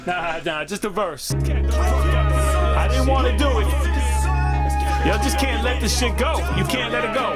Nah, just a verse. I didn't want to do it. Y'all just can't let this shit go. You can't let it go.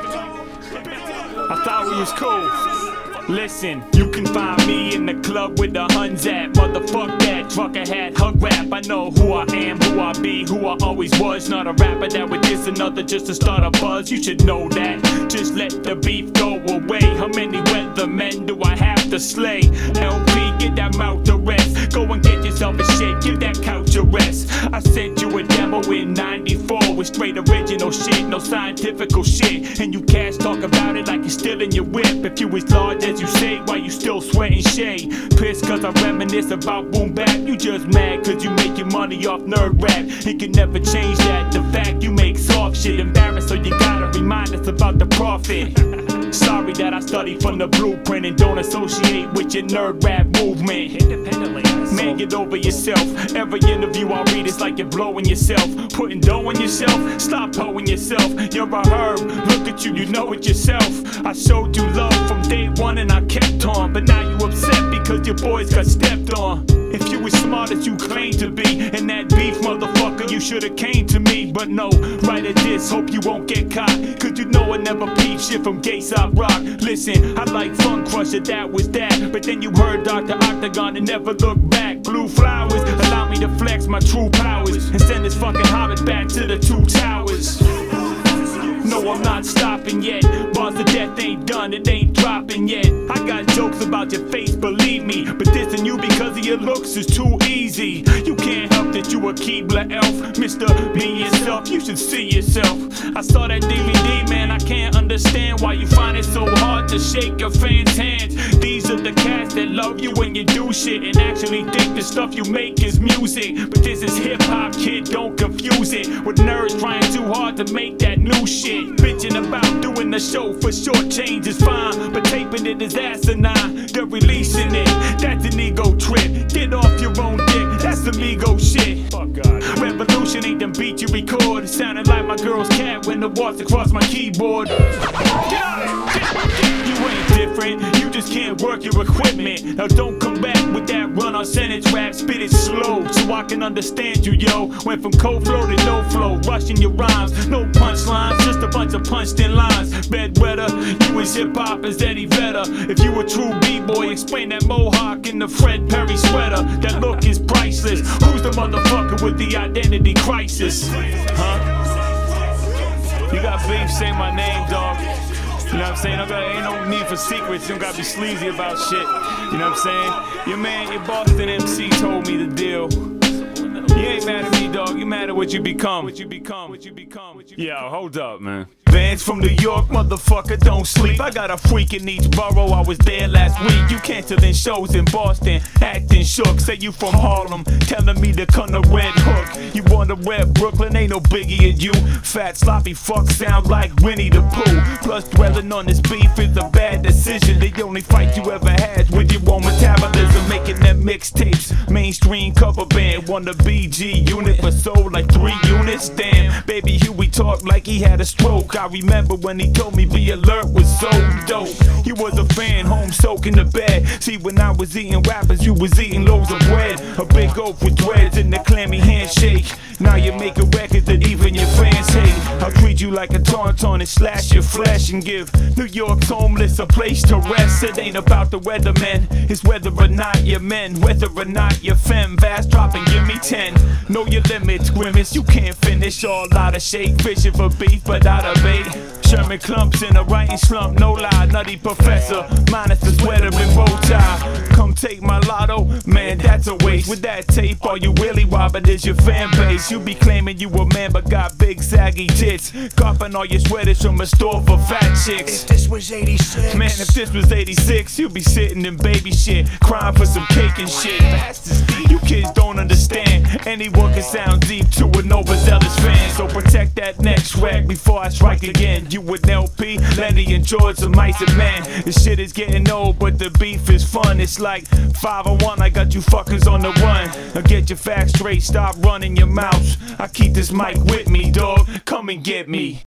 I thought we was cool. Listen, you can find me in the club with the Huns at. Motherfuck that, trucker hat, hug rap. I know who I am, who I be, who I always was. Not a rapper that would diss another just to start a buzz. You should know that. Just let the beef go away. How many weathermen do I have to slay? LP, get that mouth to rest. Go and get yourself a shit, give that couch a rest. I sent you a demo in '94 with straight original shit, no scientifical shit. And you cats talk about it like you're still in your whip. If you as large as you say, why you still sweating shade? Pissed cause I reminisce about boom bap. You just mad cause you make your money off nerd rap. It can never change that, the fact you make soft shit. Embarrassed so you gotta remind us about the profit. Sorry that I study from the blueprint and don't associate with your nerd rap movement. Independently, man, get over yourself. Every interview I read is like you're blowing yourself. Putting dough on yourself, stop hoeing yourself. You're a herb, look at you, you know it yourself. I showed you love from day one and I kept on. But now you upset because your boys got stepped on. If you as smart as you claim to be, and that beef motherfucker, you should've came to me. But no, right at this, hope you won't get caught. Cause you know I never peep shit from Gayside Rock. Listen, I like Fun Crusher, that was that. But then you heard Dr. Octagon and never looked back. Blue flowers allow me to flex my true powers and send this fucking hobbit back to the two towers. No, I'm not stopping yet. Bars of death ain't done, it ain't dropping yet. I got jokes about your face, believe me. But dissing you because of your looks is too easy. You can't help that you a Keebler elf. Mr. Be Yourself, you should see yourself. I saw that DVD, man, I can't understand why you find it so hard to shake your fans' hands. These are the cats that love you when you do shit and actually think the stuff you make is music. But this is hip-hop, kid, don't confuse it with nerds trying too hard to make that new shit. Bitching about doing the show for short change is fine, but taping it is asinine. They're releasing it, that's an ego trip. Get off your own dick, that's some ego shit. Fuck God. Revolution ain't them beats you record. It sounded like my girl's cat when the walks across my keyboard. You ain't different, you just can't work your equipment. Now don't come back with that run on sentence rap. Spit it slow so I can understand you, yo. Went from cold flow to no flow, rushing your rhymes. No punchlines, just a bunch of punched in lines. Bedwetter, you is hip-hop as Eddie Vedder. If you a true b-boy, explain that mohawk in the Fred Perry sweater. That look is priceless. Who's the motherfucker with the identity crisis? Huh? You got beef, say my name, dog. You know what I'm saying? Ain't no need for secrets. You don't gotta be sleazy about shit. You know what I'm saying? Your man, your Boston MC told me the deal. You ain't mad at me, dog. You mad at what you become. Yeah, hold up, man. Bands from New York, motherfucker, don't sleep. I got a freak in each borough. I was there last week. You canceling shows in Boston, acting shook. Say you from Harlem, telling me to come to Red Hook. You wanna rep Brooklyn, ain't no biggie in you. Fat sloppy fuck sound like Winnie the Pooh. Plus dwelling on this beef is a bad decision. The only fight you ever had with your own metabolism. Making them mixtapes, mainstream cover band. Wanna BG unit for sold like 3 units. Damn, baby Huey talked like he had a stroke. I remember when he told me Be Alert was so dope. You was a fan, home soaking the bed. See, when I was eating rappers, you was eating loaves of bread. A big oaf with dreads and a clammy handshake. Now you're making records that even your fans hate. I'll treat you like a tauntaun and slash your flesh and give New York's homeless a place to rest. It ain't about the weather, man. It's whether or not you're men, whether or not you're femme. Vast drop and give me 10. Know your limits, grimace. You can't finish all out of shake. Fishing for beef, but out of bait. Sherman clumps in a writing slump, no lie. Nutty professor, minus the sweater and bow tie. Come take my lotto, man, that's a waste. With that tape, all you really robbing is your fan base. You be claiming you a man, but got big saggy tits. Copping all your sweaters from a store for fat chicks. If this was 86, man, if this was 86, you'd be sitting in baby shit, crying for some cake and shit. You kids don't understand. Anyone can sound deep to an overzealous fan. So protect that next swag before I strike again. You with LP, Lenny and George, the mice and man. This shit is getting old, but the beef is fun. It's like 501, I got you fuckers on the run. Now get your facts straight, stop running your mouth. I keep this mic with me, dog. Come and get me.